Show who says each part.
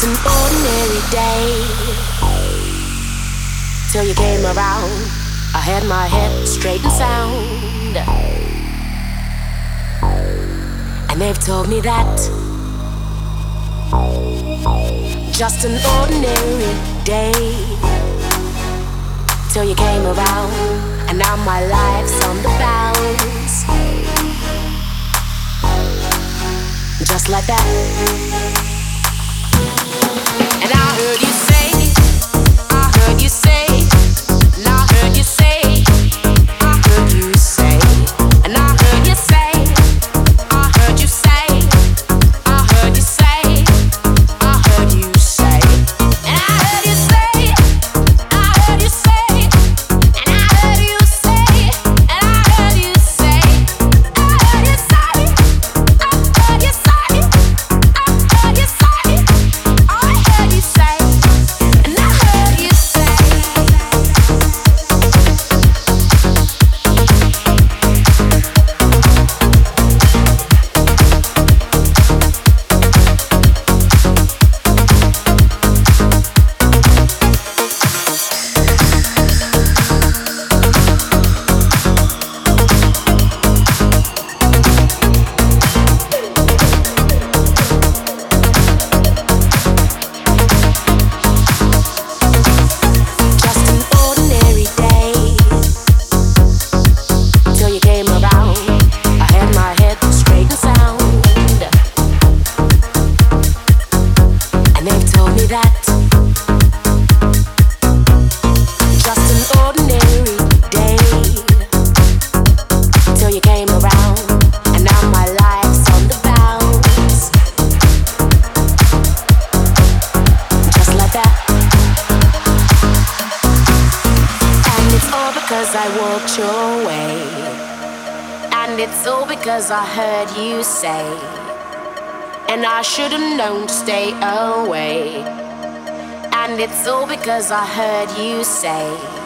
Speaker 1: Just an ordinary day till you came around. I had my head straight and sound, and they've told me that just an ordinary day till you came around, and now my life's on the bounce, just like that. And I heard you say, I heard you say, and I heard you say, I heard you say, and I heard you say, I heard you say, I heard you say, I heard you say, and I heard you say, I heard you say, and I heard you say, and I heard you say, I heard you say, I heard you say, I heard you say, I heard you say, and I heard you say. Just an ordinary day till you came around. I had my head straight and sound, and they've told me that just an ordinary day till you came around, and now my life's on the bounce, just like that. And it's all because I walked your way, and it's all because I heard you say, and I should have known to stay away. And it's all because I heard you say,